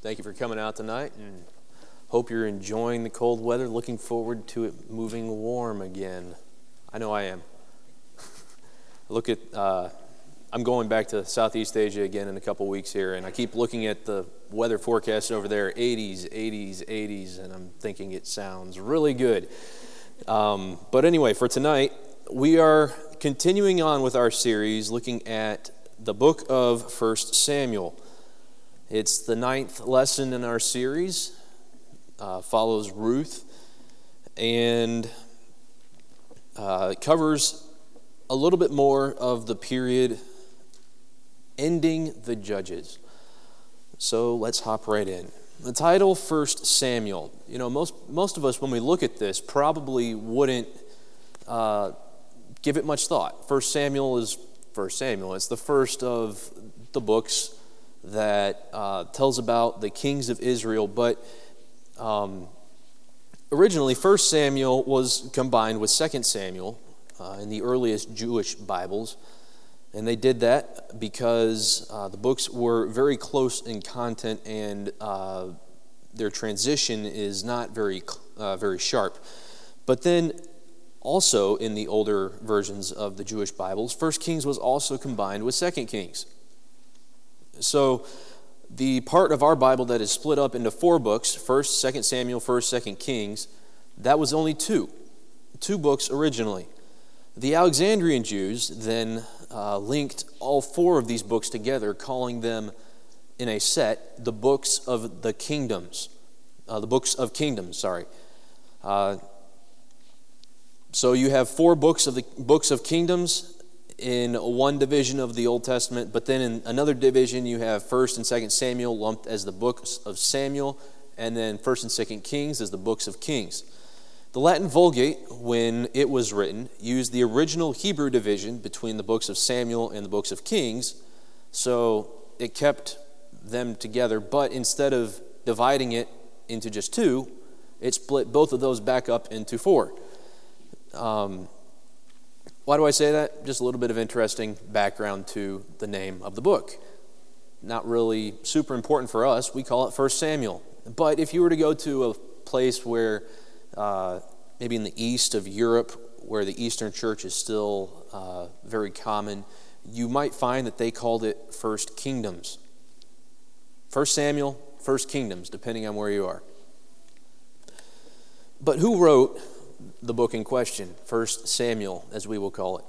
Thank you for coming out tonight, and hope you're enjoying the cold weather. Looking forward to it moving warm again. I know I am. I'm going back to Southeast Asia again in a couple weeks here, and I keep looking at the weather forecast over there, 80s, 80s, 80s, and I'm thinking it sounds really good. But anyway, for tonight, we are continuing on with our series looking at the book of 1 Samuel. It's the 9th lesson in our series, follows Ruth, and covers a little bit more of the period ending the Judges. So let's hop right in. The title, 1 Samuel. You know, most of us, when we look at this, probably wouldn't give it much thought. 1 Samuel is 1 Samuel. It's the first of the books that tells about the kings of Israel, but originally 1 Samuel was combined with 2 Samuel in the earliest Jewish Bibles, and they did that because the books were very close in content and their transition is not very sharp. But then also in the older versions of the Jewish Bibles, 1 Kings was also combined with 2 Kings. So the part of our Bible that is split up into 4 books, 1st, 2nd Samuel, 1st, 2nd Kings, that was only 2 books originally. The Alexandrian Jews then linked all 4 of these books together, calling them in a set the books of the kingdoms. So you have 4 books of kingdoms in one division of the Old Testament, but then in another division you have 1st and 2nd Samuel lumped as the books of Samuel, and then 1st and 2nd Kings as the books of Kings. The Latin Vulgate, when it was written, used the original Hebrew division between the books of Samuel and the books of Kings, so it kept them together, but instead of dividing it into just 2, it split both of those back up into 4. Why do I say that? Just a little bit of interesting background to the name of the book. Not really super important for us. We call it 1 Samuel. But if you were to go to a place where, maybe in the east of Europe, where the Eastern Church is still very common, you might find that they called it 1 Kingdoms. 1 Samuel, 1 Kingdoms, depending on where you are. But who wrote the book in question, 1 Samuel, as we will call it?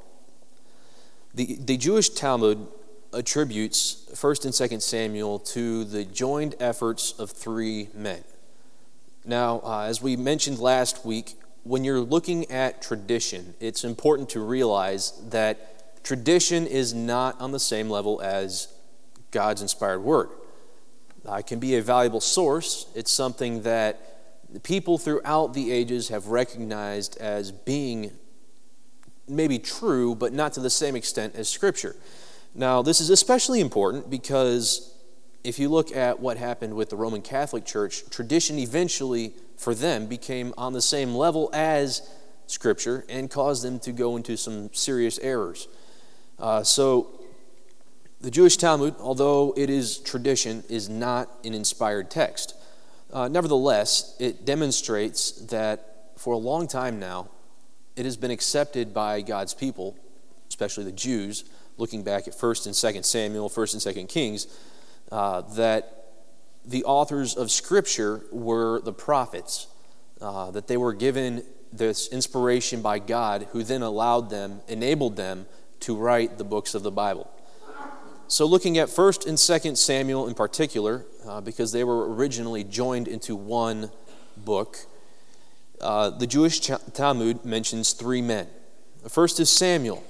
The Jewish Talmud attributes 1 and 2 Samuel to the joined efforts of 3 men. Now, as we mentioned last week, when you're looking at tradition, it's important to realize that tradition is not on the same level as God's inspired word. It can be a valuable source. It's something that people throughout the ages have recognized as being maybe true, but not to the same extent as Scripture. Now, this is especially important because if you look at what happened with the Roman Catholic Church, tradition eventually, for them, became on the same level as Scripture and caused them to go into some serious errors. So, the Jewish Talmud, although it is tradition, is not an inspired text. Nevertheless, it demonstrates that for a long time now, it has been accepted by God's people, especially the Jews, looking back at 1st and 2nd Samuel, 1st and 2nd Kings, that the authors of Scripture were the prophets, that they were given this inspiration by God, who then enabled them to write the books of the Bible. So looking at 1st and 2nd Samuel in particular, because they were originally joined into one book, the Jewish Talmud mentions 3 men. The first is Samuel.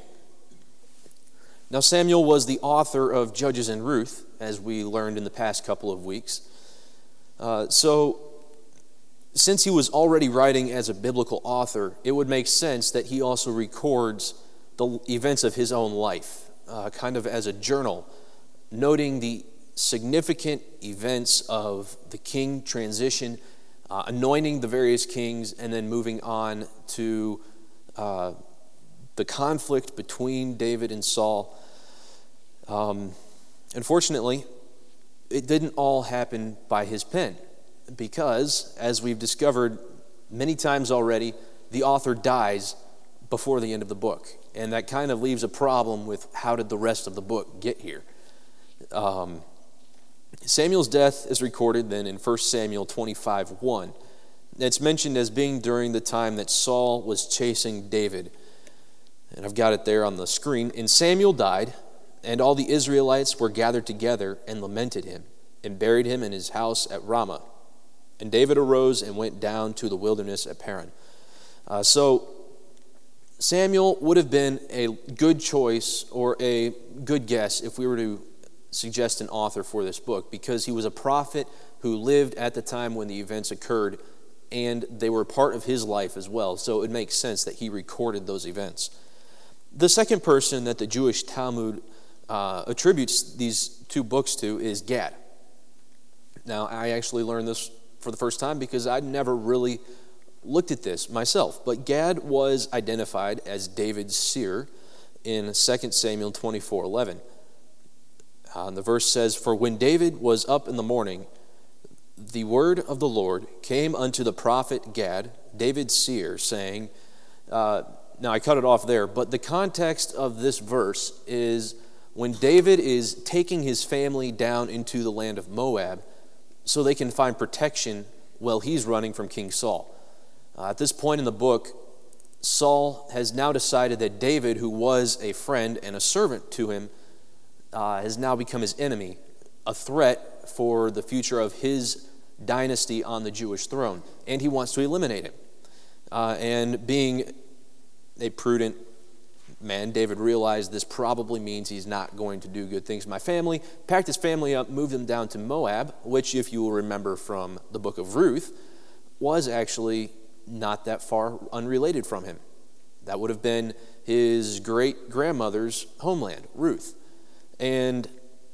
Now Samuel was the author of Judges and Ruth, as we learned in the past couple of weeks. So since he was already writing as a biblical author, it would make sense that he also records the events of his own life, kind of as a journal, noting the significant events of the king transition, anointing the various kings, and then moving on to the conflict between David and Saul. Unfortunately, it didn't all happen by his pen, because, as we've discovered many times already, the author dies before the end of the book. And that kind of leaves a problem with how did the rest of the book get here. Samuel's death is recorded then in 1 Samuel 25:1. It's mentioned as being during the time that Saul was chasing David. And I've got it there on the screen. And Samuel died, and all the Israelites were gathered together and lamented him, and buried him in his house at Ramah. And David arose and went down to the wilderness at Paran. So Samuel would have been a good choice or a good guess if we were to suggest an author for this book, because he was a prophet who lived at the time when the events occurred, and they were part of his life as well. So it makes sense that he recorded those events. The second person that the Jewish Talmud attributes these two books to is Gad. Now, I actually learned this for the first time because I'd never really looked at this myself. But Gad was identified as David's seer in 2 Samuel 24:11. The verse says, "For when David was up in the morning, the word of the Lord came unto the prophet Gad, David's seer, saying," now I cut it off there, but the context of this verse is when David is taking his family down into the land of Moab so they can find protection while he's running from King Saul. At this point in the book, Saul has now decided that David, who was a friend and a servant to him, has now become his enemy, a threat for the future of his dynasty on the Jewish throne, and he wants to eliminate him. And being a prudent man, David realized this probably means he's not going to do good things to my family, packed his family up, moved them down to Moab, which, if you will remember from the book of Ruth, was actually not that far unrelated from him. That would have been his great-grandmother's homeland, Ruth. And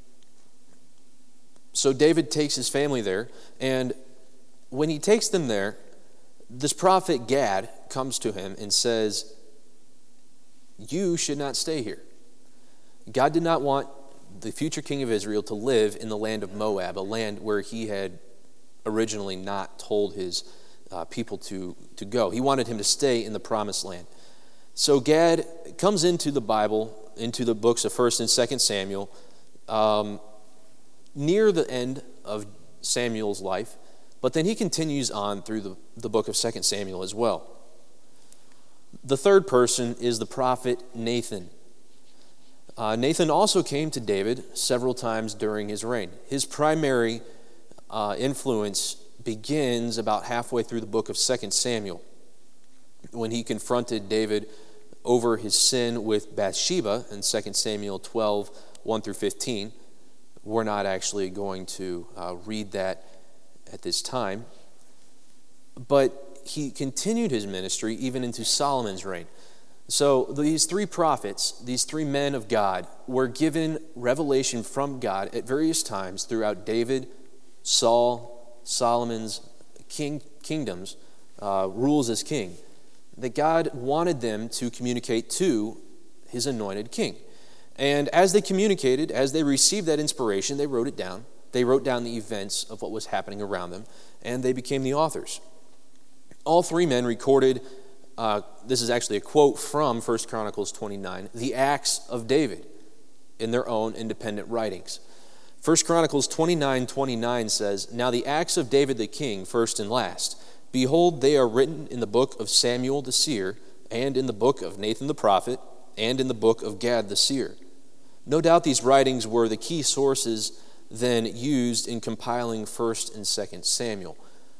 so David takes his family there, and when he takes them there, this prophet Gad comes to him and says, "You should not stay here." God did not want the future king of Israel to live in the land of Moab, a land where he had originally not told his people to go. He wanted him to stay in the promised land. So Gad comes into the Bible, into the books of 1 and 2 Samuel, near the end of Samuel's life, but then he continues on through the book of 2 Samuel as well. The third person is the prophet Nathan. Nathan also came to David several times during his reign. His primary influence begins about halfway through the book of 2 Samuel, when he confronted David over his sin with Bathsheba in 2 Samuel 12, 1 through 15. We're not actually going to read that at this time. But he continued his ministry even into Solomon's reign. So these three prophets, these three men of God, were given revelation from God at various times throughout David, Saul, Solomon's kingdoms, rules as king, that God wanted them to communicate to his anointed king. And as they communicated, as they received that inspiration, they wrote it down. They wrote down the events of what was happening around them, and they became the authors. All three men recorded, this is actually a quote from 1 Chronicles 29, the acts of David in their own independent writings. 1 Chronicles 29:29 says, "Now the acts of David the king, first and last, behold, they are written in the book of Samuel the seer, and in the book of Nathan the prophet, and in the book of Gad the seer." No doubt these writings were the key sources then used in compiling 1 and 2 Samuel.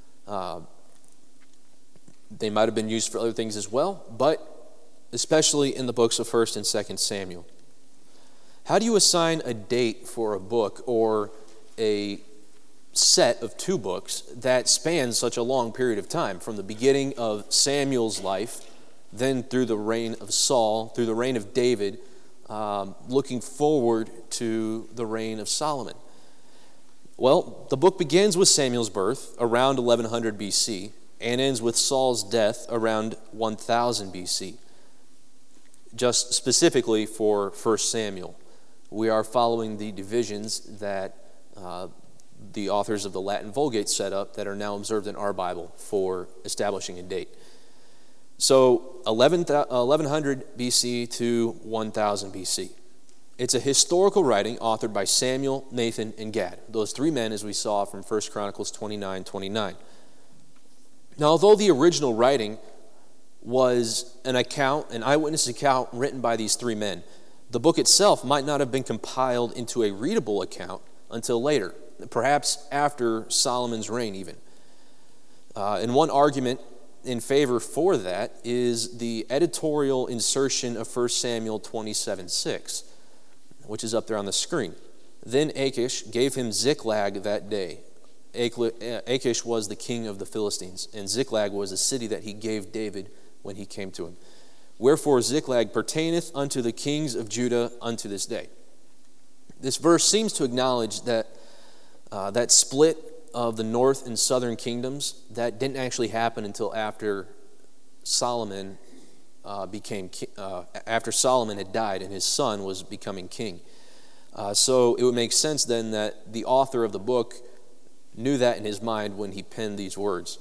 They might have been used for other things as well, but especially in the books of 1 and 2 Samuel. How do you assign a date for a book or a set of two books that spans such a long period of time, from the beginning of Samuel's life, then through the reign of Saul, through the reign of David, looking forward to the reign of Solomon? Well, the book begins with Samuel's birth around 1100 BC and ends with Saul's death around 1000 BC. Just specifically for 1 Samuel, we are following the divisions that the authors of the Latin Vulgate set up that are now observed in our Bible for establishing a date. So 1100 BC to 1000 BC. It's a historical writing authored by Samuel, Nathan, and Gad. Those three men, as we saw from 1 Chronicles 29:29. Now, although the original writing was an eyewitness account written by these three men, the book itself might not have been compiled into a readable account until later, perhaps after Solomon's reign even. And one argument in favor for that is the editorial insertion of 1 Samuel 27:6, which is up there on the screen. Then Achish gave him Ziklag that day. Achish was the king of the Philistines, and Ziklag was the city that he gave David when he came to him. Wherefore Ziklag pertaineth unto the kings of Judah unto this day. This verse seems to acknowledge that that split of the north and southern kingdoms, that didn't actually happen until after Solomon after Solomon had died and his son was becoming king. So it would make sense then that the author of the book knew that in his mind when he penned these words.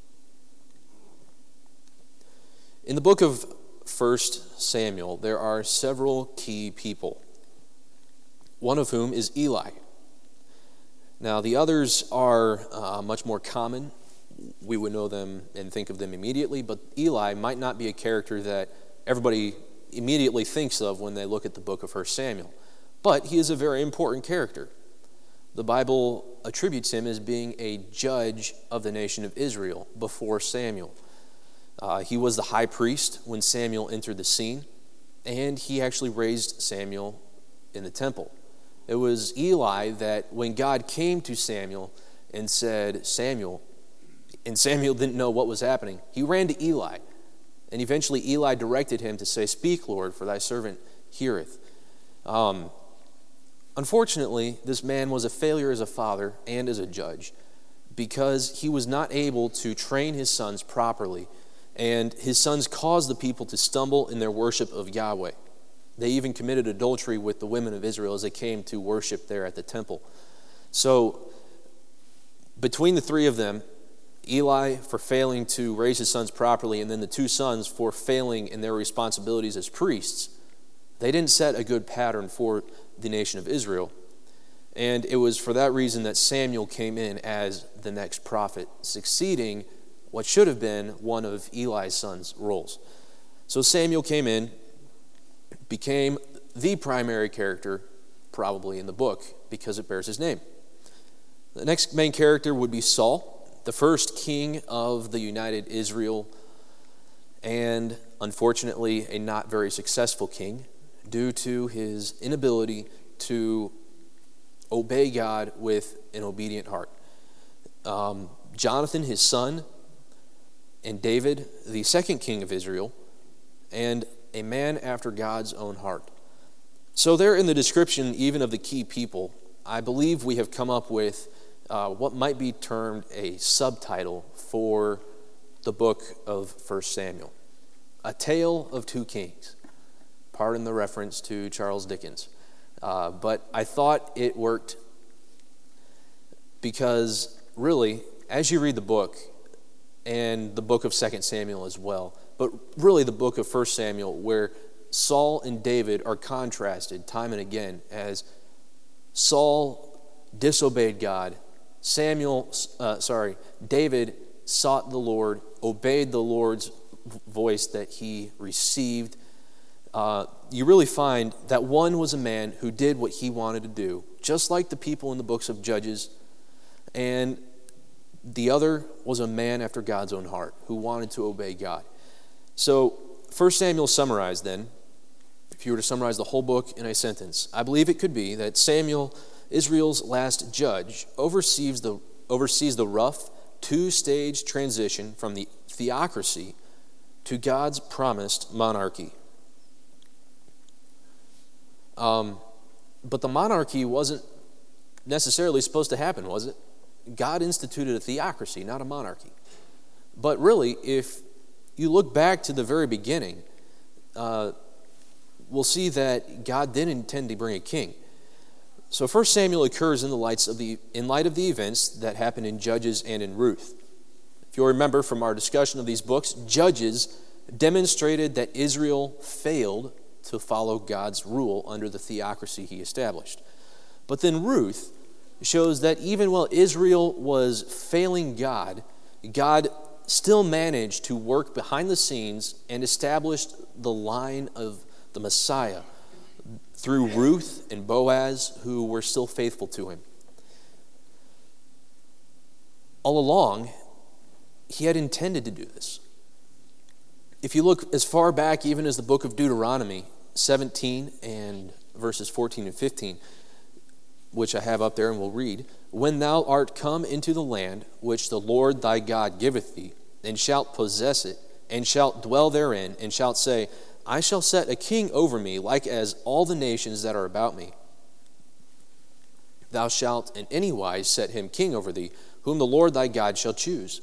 In the book of 1 Samuel, there are several key people, one of whom is Eli. Now, the others are much more common. We would know them and think of them immediately, but Eli might not be a character that everybody immediately thinks of when they look at the book of 1 Samuel. But he is a very important character. The Bible attributes him as being a judge of the nation of Israel before Samuel. He was the high priest when Samuel entered the scene, and he actually raised Samuel in the temple. It was Eli that when God came to Samuel and said, Samuel, and Samuel didn't know what was happening, he ran to Eli, and eventually Eli directed him to say, Speak, Lord, for thy servant heareth. Unfortunately, this man was a failure as a father and as a judge because he was not able to train his sons properly, and his sons caused the people to stumble in their worship of Yahweh. They even committed adultery with the women of Israel as they came to worship there at the temple. So, between the three of them, Eli for failing to raise his sons properly, and then the two sons for failing in their responsibilities as priests, they didn't set a good pattern for the nation of Israel. And it was for that reason that Samuel came in as the next prophet, succeeding what should have been one of Eli's sons' roles. So Samuel came in, became the primary character probably in the book because it bears his name. The next main character would be Saul, the first king of the united Israel, and unfortunately a not very successful king due to his inability to obey God with an obedient heart. Jonathan, his son, and David, the second king of Israel, and a man after God's own heart. So there in the description even of the key people, I believe we have come up with what might be termed a subtitle for the book of 1 Samuel. A Tale of Two Kings. Pardon the reference to Charles Dickens. But I thought it worked because really, as you read the book, and the book of 2 Samuel as well, but really the book of 1 Samuel, where Saul and David are contrasted time and again as Saul disobeyed God, David sought the Lord, obeyed the Lord's voice that he received. You really find that one was a man who did what he wanted to do, just like the people in the books of Judges, and the other was a man after God's own heart who wanted to obey God. So 1 Samuel summarized then, if you were to summarize the whole book in a sentence, I believe it could be that Samuel, Israel's last judge, oversees the rough two-stage transition from the theocracy to God's promised monarchy. But the monarchy wasn't necessarily supposed to happen, was it? God instituted a theocracy, not a monarchy. But really, if you look back to the very beginning, we'll see that God did intend to bring a king. So 1 Samuel occurs in light of the events that happen in Judges and in Ruth. If you'll remember from our discussion of these books, Judges demonstrated that Israel failed to follow God's rule under the theocracy he established. But then Ruth shows that even while Israel was failing God, God still managed to work behind the scenes and established the line of the Messiah through Ruth and Boaz, who were still faithful to him. All along, he had intended to do this. If you look as far back even as the book of Deuteronomy 17 and verses 14 and 15, which I have up there and we'll read, "When thou art come into the land which the Lord thy God giveth thee, and shalt possess it, and shalt dwell therein, and shalt say, I shall set a king over me, like as all the nations that are about me. Thou shalt in any wise set him king over thee, whom the Lord thy God shall choose."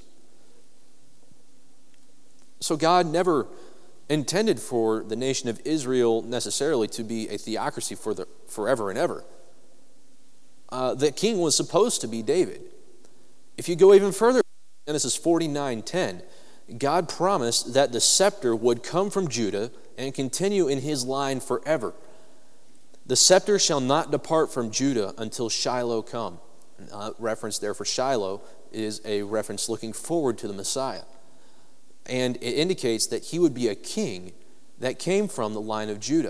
So God never intended for the nation of Israel necessarily to be a theocracy for forever and ever. The king was supposed to be David. If you go even further, Genesis 49:10, God promised that the scepter would come from Judah and continue in his line forever. "The scepter shall not depart from Judah until Shiloh come." Reference there for Shiloh is a reference looking forward to the Messiah. And it indicates that he would be a king that came from the line of Judah.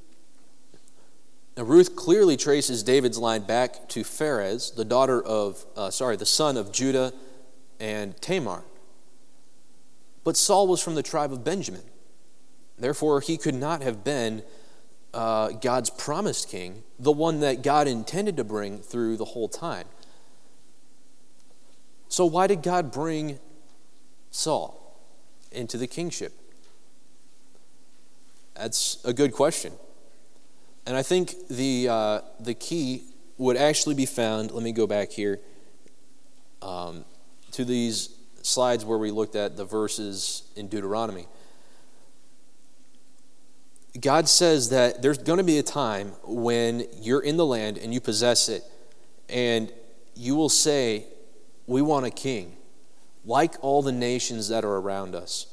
Now, Ruth clearly traces David's line back to Pharez, the son of Judah and Tamar. But Saul was from the tribe of Benjamin. Therefore, he could not have been God's promised king, the one that God intended to bring through the whole time. So why did God bring Saul into the kingship? That's a good question. And I think the key would actually be found, let me go back here, to these slides where we looked at the verses in Deuteronomy. God says that there's going to be a time when you're in the land and you possess it, and you will say, "We want a king, like all the nations that are around us."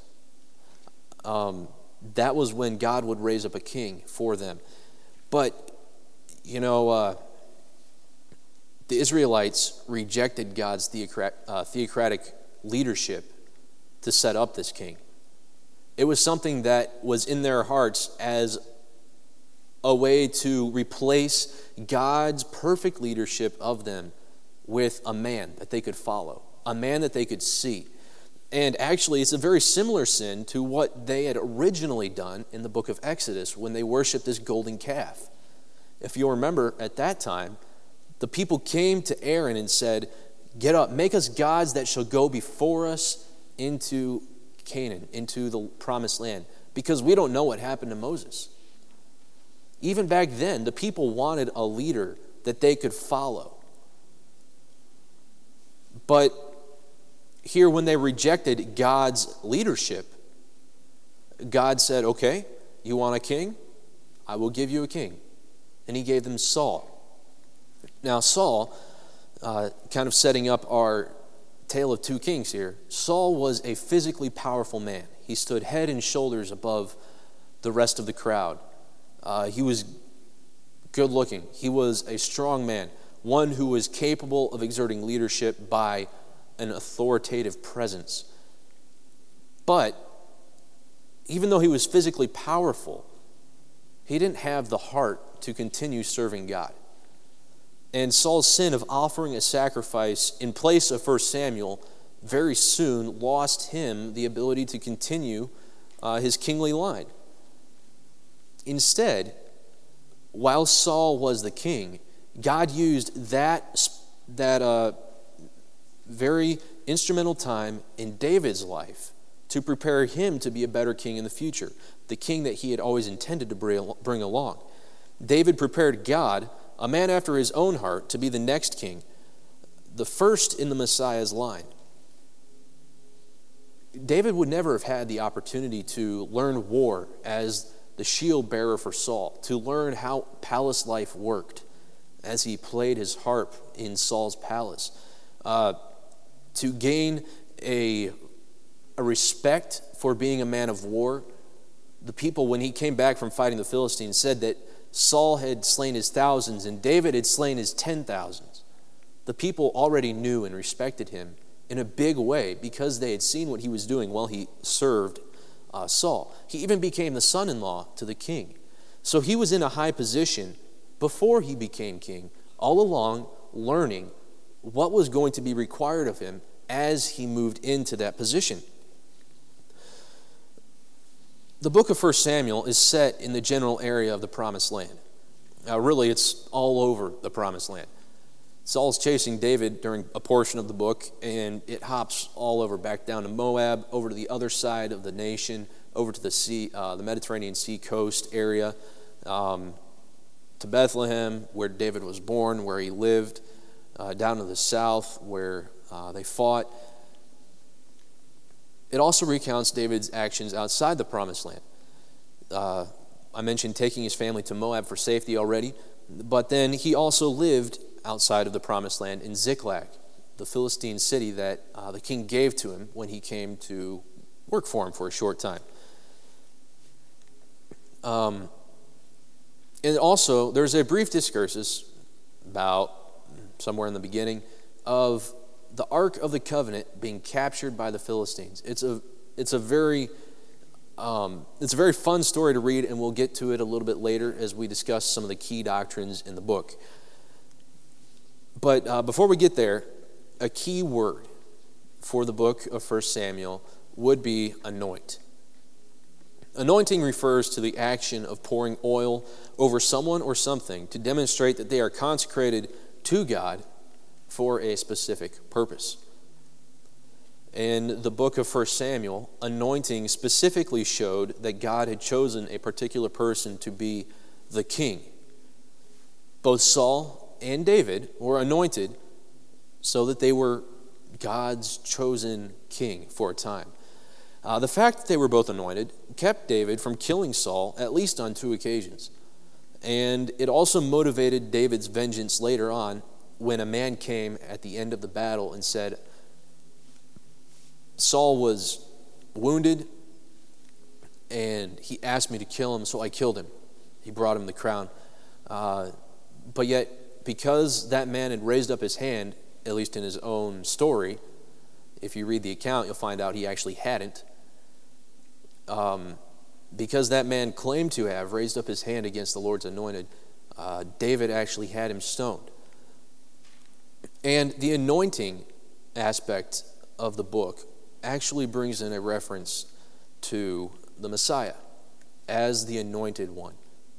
That was when God would raise up a king for them. But, the Israelites rejected God's theocratic leadership to set up this king. It was something that was in their hearts as a way to replace God's perfect leadership of them with a man that they could follow, a man that they could see. And actually, it's a very similar sin to what they had originally done in the book of Exodus when they worshiped this golden calf. If you'll remember, at that time, the people came to Aaron and said, "Get up, make us gods that shall go before us into Canaan, into the promised land, because we don't know what happened to Moses." Even back then, the people wanted a leader that they could follow. But here, when they rejected God's leadership, God said, "Okay, you want a king? I will give you a king." And he gave them Saul. Now, Saul, kind of setting up our tale of two kings here, Saul was a physically powerful man. He stood head and shoulders above the rest of the crowd. He was good looking. He was a strong man, one who was capable of exerting leadership by an authoritative presence. But even though he was physically powerful, he didn't have the heart to continue serving God. And Saul's sin of offering a sacrifice in place of 1 Samuel very soon lost him the ability to continue his kingly line. Instead, while Saul was the king, God used that very instrumental time in David's life to prepare him to be a better king in the future, the king that he had always intended to bring along. David prepared God, a man after his own heart, to be the next king, the first in the Messiah's line. David would never have had the opportunity to learn war as the shield bearer for Saul, to learn how palace life worked, as he played his harp in Saul's palace, to gain a respect for being a man of war. The people, when he came back from fighting the Philistines, said that Saul had slain his thousands and David had slain his 10,000s. The people already knew and respected him in a big way because they had seen what he was doing while he served Saul. He even became the son-in-law to the king. So he was in a high position before he became king, all along learning what was going to be required of him as he moved into that position. The book of 1 Samuel is set in the general area of the Promised Land. Really, it's all over the Promised Land. Saul's chasing David during a portion of the book, and it hops all over, back down to Moab, over to the other side of the nation, over to the sea, the Mediterranean Sea coast area, to Bethlehem, where David was born, where he lived, down to the south, where they fought. It also recounts David's actions outside the Promised Land. I mentioned taking his family to Moab for safety already, but then he also lived outside of the Promised Land in Ziklag, the Philistine city that the king gave to him when he came to work for him for a short time. And also, there's a brief discursus about somewhere in the beginning of the Ark of the Covenant being captured by the Philistines. It's a very fun story to read, and we'll get to it a little bit later as we discuss some of the key doctrines in the book. But before we get there, a key word for the book of 1 Samuel would be anoint. Anointing refers to the action of pouring oil over someone or something to demonstrate that they are consecrated to God for a specific purpose. In the book of 1 Samuel, anointing specifically showed that God had chosen a particular person to be the king. Both Saul and David were anointed so that they were God's chosen king for a time. The fact that they were both anointed kept David from killing Saul at least on 2 occasions. And it also motivated David's vengeance later on when a man came at the end of the battle and said, Saul was wounded and he asked me to kill him, so I killed him. He brought him the crown. But yet, because that man had raised up his hand, at least in his own story, if you read the account, you'll find out he actually hadn't. Because that man claimed to have raised up his hand against the Lord's anointed, David actually had him stoned. And the anointing aspect of the book actually brings in a reference to the Messiah as the anointed one.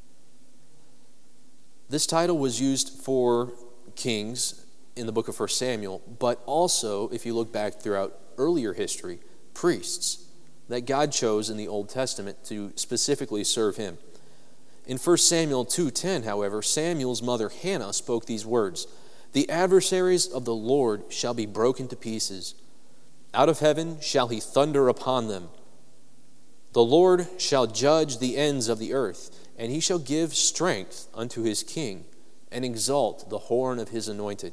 This title was used for kings in the book of 1 Samuel, but also, if you look back throughout earlier history, priests that God chose in the Old Testament to specifically serve him. In 1 Samuel 2:10, however, Samuel's mother Hannah spoke these words, "The adversaries of the Lord shall be broken to pieces. Out of heaven shall he thunder upon them. The Lord shall judge the ends of the earth, and he shall give strength unto his king, and exalt the horn of his anointed."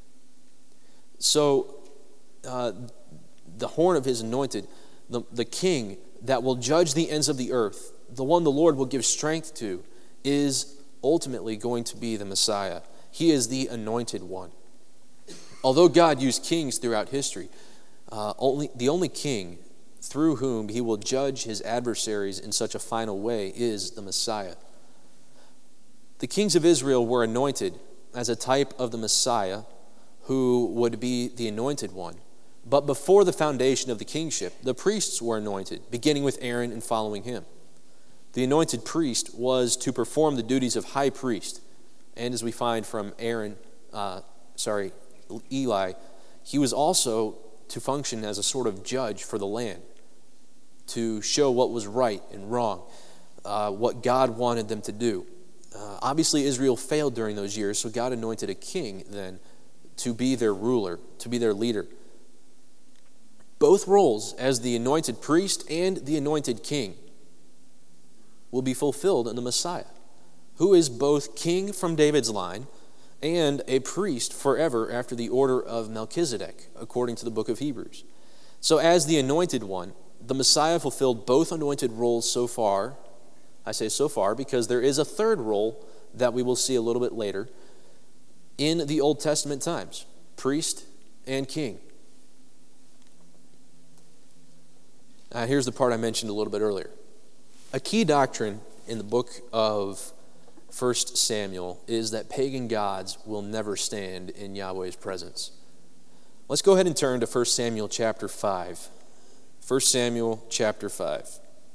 So, the horn of his anointed, the king that will judge the ends of the earth, the one the Lord will give strength to, is ultimately going to be the Messiah. He is the anointed one. Although God used kings throughout history, the only king through whom he will judge his adversaries in such a final way is the Messiah. The kings of Israel were anointed as a type of the Messiah who would be the anointed one. But before the foundation of the kingship, the priests were anointed, beginning with Aaron and following him. The anointed priest was to perform the duties of high priest. And as we find from Eli, he was also to function as a sort of judge for the land, to show what was right and wrong, what God wanted them to do. Obviously, Israel failed during those years, so God anointed a king then to be their ruler, to be their leader. Both roles, as the anointed priest and the anointed king, will be fulfilled in the Messiah, who is both king from David's line and a priest forever after the order of Melchizedek, according to the book of Hebrews. So as the anointed one, the Messiah fulfilled both anointed roles so far. I say so far because there is a third role that we will see a little bit later in the Old Testament times, priest and king. Here's the part I mentioned a little bit earlier. A key doctrine in the book of 1 Samuel is that pagan gods will never stand in Yahweh's presence. Let's go ahead and turn to 1 Samuel chapter 5. 1 Samuel chapter 5.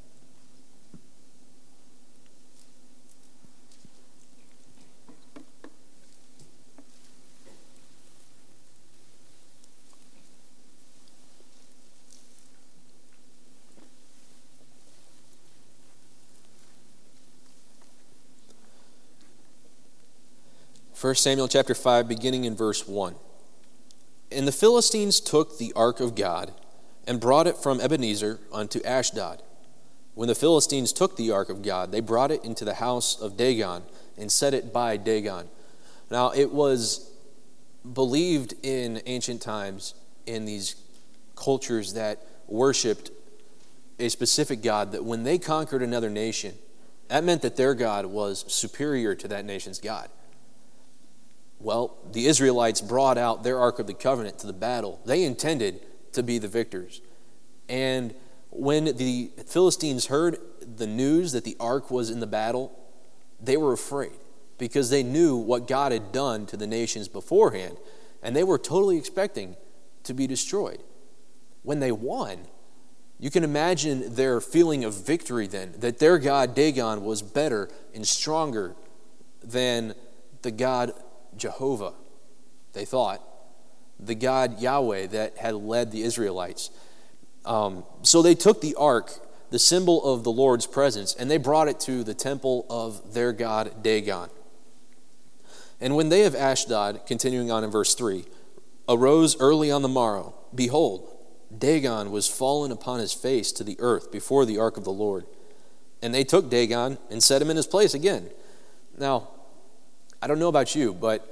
First Samuel chapter 5, beginning in verse 1. And the Philistines took the ark of God and brought it from Ebenezer unto Ashdod. When the Philistines took the ark of God, they brought it into the house of Dagon and set it by Dagon. Now, it was believed in ancient times in these cultures that worshipped a specific god that when they conquered another nation, that meant that their God was superior to that nation's God. Well, the Israelites brought out their Ark of the Covenant to the battle. They intended to be the victors. And when the Philistines heard the news that the Ark was in the battle, they were afraid because they knew what God had done to the nations beforehand, and they were totally expecting to be destroyed. When they won, you can imagine their feeling of victory then, that their God Dagon was better and stronger than the God Jehovah, they thought, the God Yahweh that had led the Israelites. So they took the ark, the symbol of the Lord's presence, and they brought it to the temple of their God Dagon. And when they of Ashdod, continuing on in verse 3, arose early on the morrow, behold, Dagon was fallen upon his face to the earth before the ark of the Lord. And they took Dagon and set him in his place again. Now, I don't know about you, but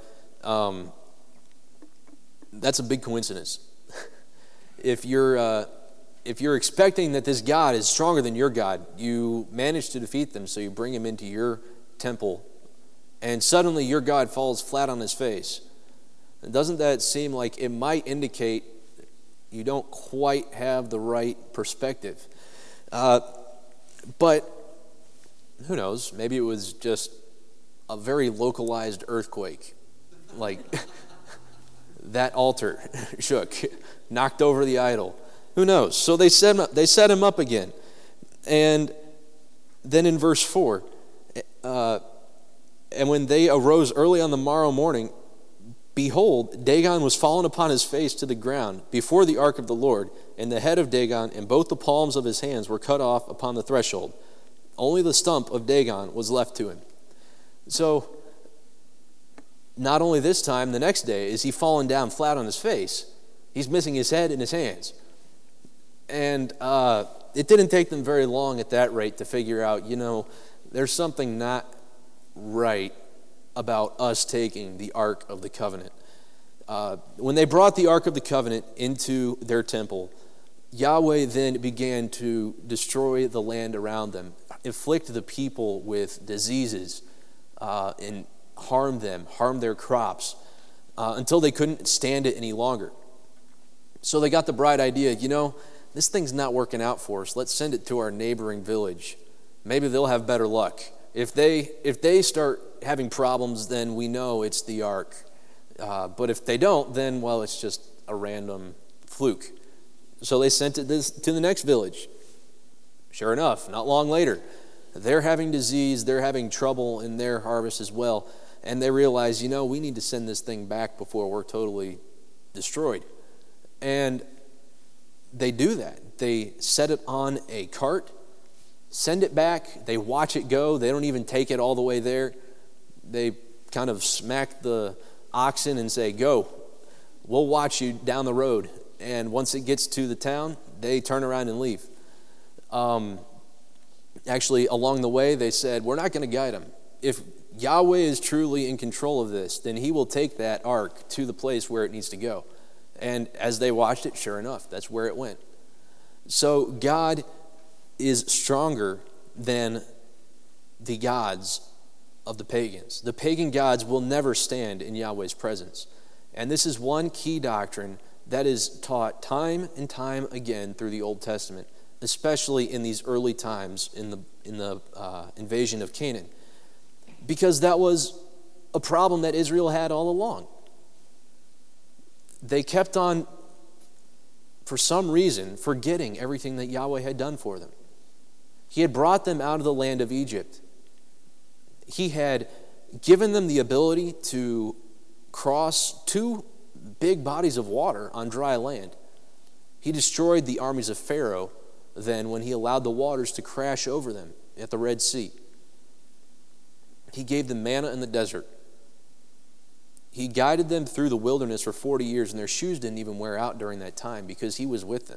that's a big coincidence. If you're expecting that this God is stronger than your God, you manage to defeat them, so you bring him into your temple, and suddenly your God falls flat on his face. And doesn't that seem like it might indicate you don't quite have the right perspective? But who knows? Maybe it was just a very localized earthquake, like that altar shook, knocked over the idol. Who knows? So they set him up again. And then in verse 4, and when they arose early on the morrow morning, behold, Dagon was fallen upon his face to the ground before the ark of the Lord, and the head of Dagon and both the palms of his hands were cut off upon the threshold. Only the stump of Dagon was left to him. So, not only this time, the next day, is he fallen down flat on his face. He's missing his head and his hands. And it didn't take them very long at that rate to figure out, there's something not right about us taking the Ark of the Covenant. When they brought the Ark of the Covenant into their temple, Yahweh then began to destroy the land around them, afflict the people with diseases, and harm their crops, until they couldn't stand it any longer. So they got the bright idea, this thing's not working out for us. Let's send it to our neighboring village. Maybe they'll have better luck. If they start having problems, then we know it's the ark. But if they don't, then, well, it's just a random fluke. So they sent it to the next village. Sure enough, not long later, they're having disease, they're having trouble in their harvest as well, and they realize, we need to send this thing back before we're totally destroyed. And they do that. They set it on a cart, send it back, they watch it go, they don't even take it all the way there. They kind of smack the oxen and say, go, we'll watch you down the road. And once it gets to the town, they turn around and leave. Actually, along the way, they said, we're not going to guide them. Yahweh is truly in control of this, then he will take that ark to the place where it needs to go. And as they watched it, sure enough, that's where it went. So God is stronger than the gods of the pagans. The pagan gods will never stand in Yahweh's presence. And this is one key doctrine that is taught time and time again through the Old Testament, especially in these early times in the invasion of Canaan. Because that was a problem that Israel had all along. They kept on, for some reason, forgetting everything that Yahweh had done for them. He had brought them out of the land of Egypt. He had given them the ability to cross 2 big bodies of water on dry land. He destroyed the armies of Pharaoh then when he allowed the waters to crash over them at the Red Sea. He gave them manna in the desert. He guided them through the wilderness for 40 years, and their shoes didn't even wear out during that time because he was with them.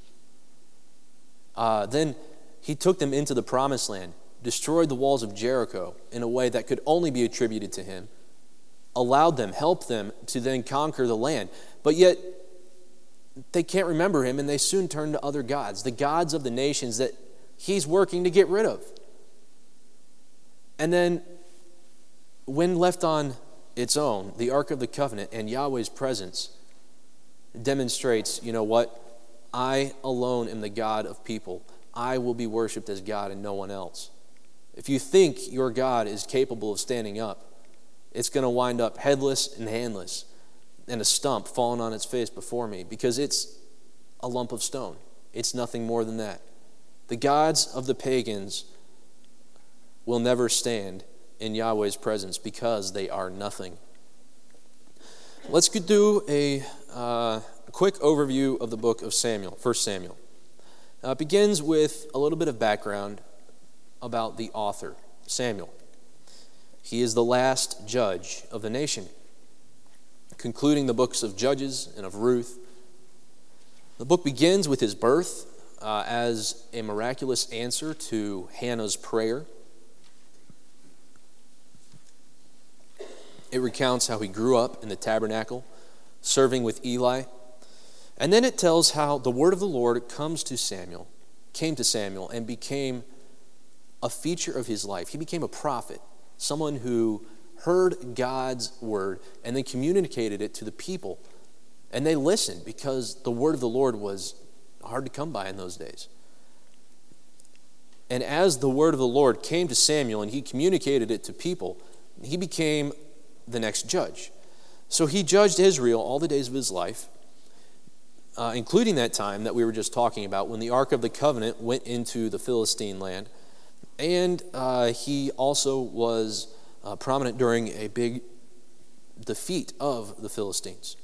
Then he took them into the promised land, destroyed the walls of Jericho in a way that could only be attributed to him, allowed them, helped them to then conquer the land. But yet, they can't remember him, and they soon turn to other gods, the gods of the nations that he's working to get rid of. And then, when left on its own, the Ark of the Covenant and Yahweh's presence demonstrates, you know what? I alone am the God of people. I will be worshipped as God and no one else. If you think your God is capable of standing up, it's going to wind up headless and handless and a stump falling on its face before me, because it's a lump of stone. It's nothing more than that. The gods of the pagans will never stand in Yahweh's presence because they are nothing. Let's do a quick overview of the book of Samuel, 1 Samuel. It begins with a little bit of background about the author, Samuel. He is the last judge of the nation, concluding the books of Judges and of Ruth. The book begins with his birth as a miraculous answer to Hannah's prayer. It recounts how he grew up in the tabernacle, serving with Eli. And then it tells how the word of the Lord came to Samuel, and became a feature of his life. He became a prophet, someone who heard God's word and then communicated it to the people. And they listened because the word of the Lord was hard to come by in those days. And as the word of the Lord came to Samuel and he communicated it to people, he became the next judge. So he judged Israel all the days of his life, including that time that we were just talking about when the Ark of the Covenant went into the Philistine land. And he also was prominent during a big defeat of the Philistines.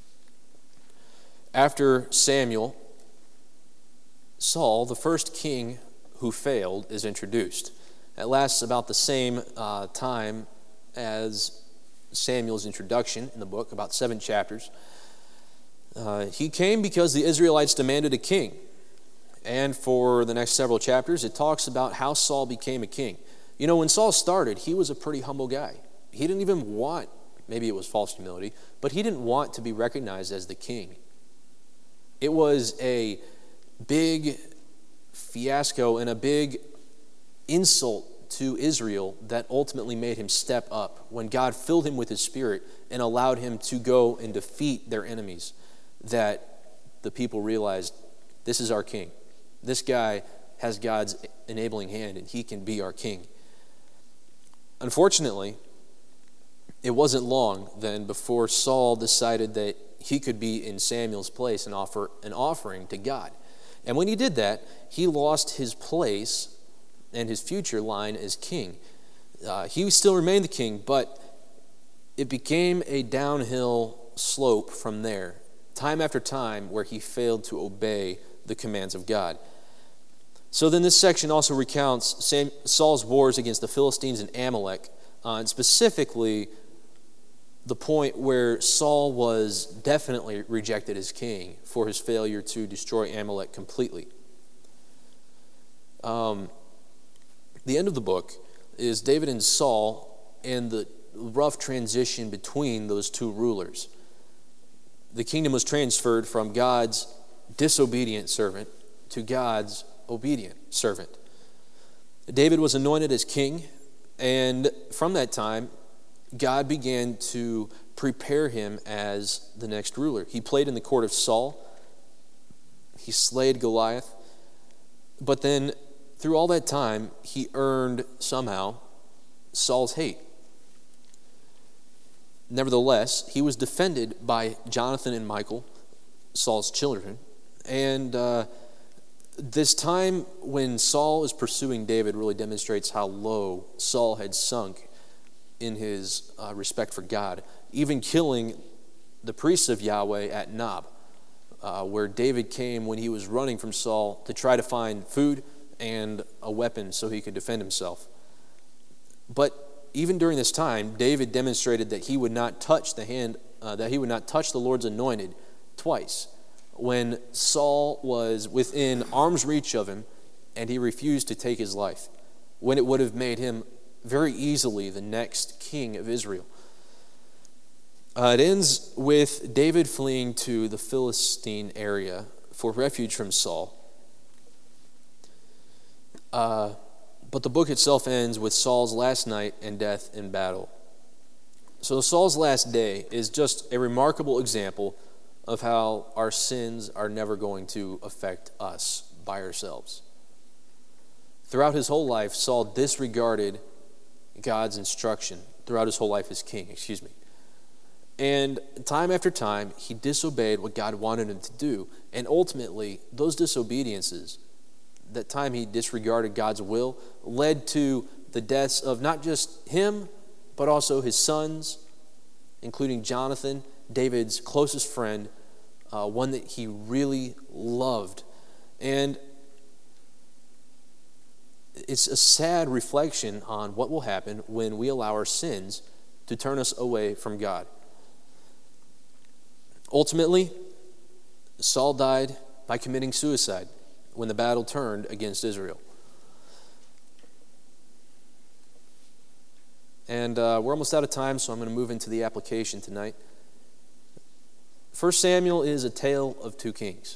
After Samuel, Saul, the first king who failed, is introduced. It lasts about the same time as Samuel's introduction in the book, about 7 chapters. He came because the Israelites demanded a king. And for the next several chapters, it talks about how Saul became a king. You know, when Saul started, he was a pretty humble guy. He didn't even want, maybe it was false humility, but he didn't want to be recognized as the king. It was a big fiasco and a big insult to Israel that ultimately made him step up when God filled him with his spirit and allowed him to go and defeat their enemies, that the people realized, this is our king. This guy has God's enabling hand and he can be our king. Unfortunately, it wasn't long then before Saul decided that he could be in Samuel's place and offer an offering to God. And when he did that, he lost his place and his future line as king. He still remained the king, but it became a downhill slope from there, time after time, where he failed to obey the commands of God. So then this section also recounts Saul's wars against the Philistines and Amalek, and specifically the point where Saul was definitely rejected as king for his failure to destroy Amalek completely. The end of the book is David and Saul and the rough transition between those two rulers. The kingdom was transferred from God's disobedient servant to God's obedient servant. David was anointed as king, and from that time, God began to prepare him as the next ruler. He played in the court of Saul. He slayed Goliath. But then, through all that time, he earned somehow Saul's hate. Nevertheless, he was defended by Jonathan and Michal, Saul's children. And this time when Saul is pursuing David really demonstrates how low Saul had sunk in his respect for God, even killing the priests of Yahweh at Nob, where David came when he was running from Saul to try to find food and a weapon so he could defend himself. But even during this time, David demonstrated that he would not touch the Lord's anointed twice. When Saul was within arm's reach of him and he refused to take his life, when it would have made him very easily the next king of Israel. It ends with David fleeing to the Philistine area for refuge from Saul. But the book itself ends with Saul's last night and death in battle. So Saul's last day is just a remarkable example of how our sins are never going to affect us by ourselves. Throughout his whole life, Saul disregarded God's instruction. Throughout his whole life as king, And time after time, he disobeyed what God wanted him to do. And ultimately, those disobediences, that time he disregarded God's will, led to the deaths of not just him, but also his sons, including Jonathan, David's closest friend, one that he really loved. And it's a sad reflection on what will happen when we allow our sins to turn us away from God. Ultimately, Saul died by committing suicide when the battle turned against Israel. And we're almost out of time, so I'm going to move into the application tonight. 1 Samuel is a tale of two kings.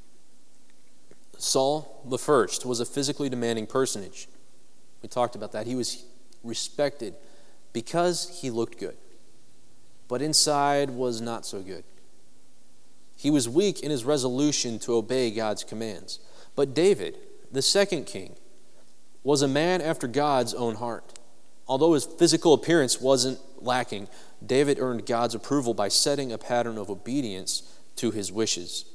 Saul, the first, was a physically demanding personage. We talked about that. He was respected because he looked good, but inside was not so good. He was weak in his resolution to obey God's commands. But David, the second king, was a man after God's own heart. Although his physical appearance wasn't lacking, David earned God's approval by setting a pattern of obedience to his wishes.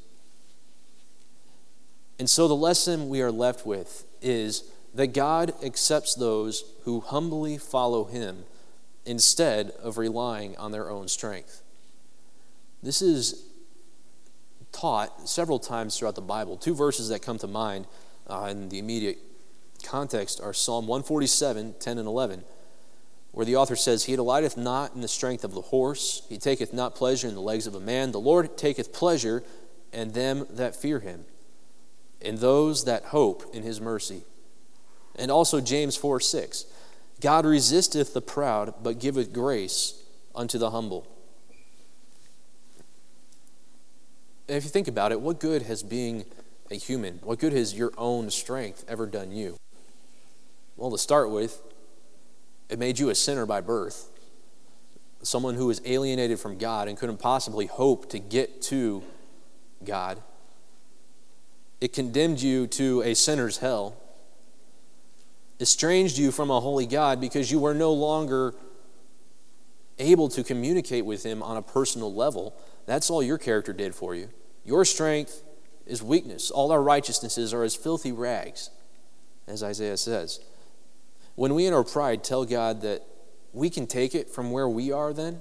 And so the lesson we are left with is that God accepts those who humbly follow him instead of relying on their own strength. This is taught several times throughout the Bible. Two verses that come to mind in the immediate context are Psalm 147, 10 and 11, where the author says, "He delighteth not in the strength of the horse, he taketh not pleasure in the legs of a man. The Lord taketh pleasure in them that fear him, in those that hope in his mercy." And also James 4, 6, "God resisteth the proud, but giveth grace unto the humble." If you think about it, what good has being a human, what good has your own strength ever done you? Well, to start with, it made you a sinner by birth, someone who was alienated from God and couldn't possibly hope to get to God. It condemned you to a sinner's hell, estranged you from a holy God because you were no longer able to communicate with him on a personal level. That's all your character did for you. Your strength is weakness. All our righteousnesses are as filthy rags, as Isaiah says. When we in our pride tell God that we can take it from where we are, then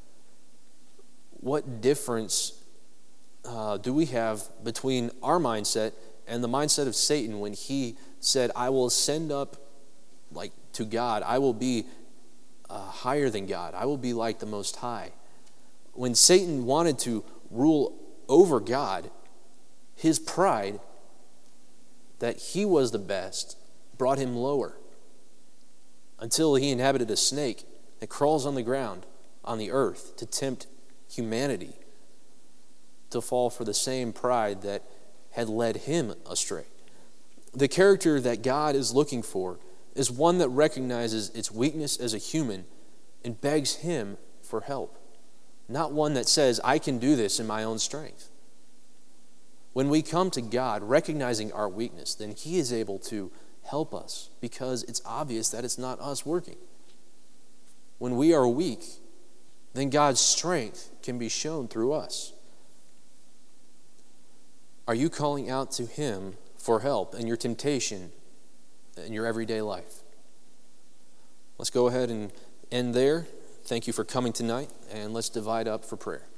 what difference do we have between our mindset and the mindset of Satan when he said, "I will ascend up to God. I will be higher than God. I will be like the Most High." When Satan wanted to rule over God, his pride that he was the best brought him lower until he inhabited a snake that crawls on the ground, on the earth, to tempt humanity to fall for the same pride that had led him astray. The character that God is looking for is one that recognizes its weakness as a human and begs him for help, not one that says, I can do this in my own strength. When we come to God recognizing our weakness, then he is able to help us because it's obvious that it's not us working. When we are weak, then God's strength can be shown through us. Are you calling out to him for help in your temptation in your everyday life? Let's go ahead and end there. Thank you for coming tonight, and let's divide up for prayer.